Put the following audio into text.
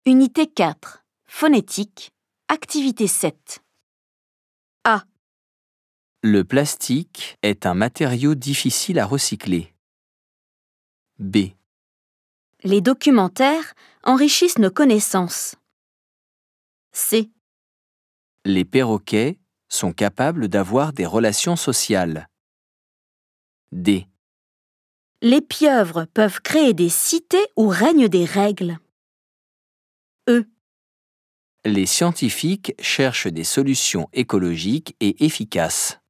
Unité 4. Phonétique. Activité 7. A. Le plastique est un matériau difficile à recycler. B. Les documentaires enrichissent nos connaissances. C. Les perroquets sont capables d'avoir des relations sociales. D. Les pieuvres peuvent créer des cités où règnent des règles. E. Les scientifiques cherchent des solutions écologiques et efficaces.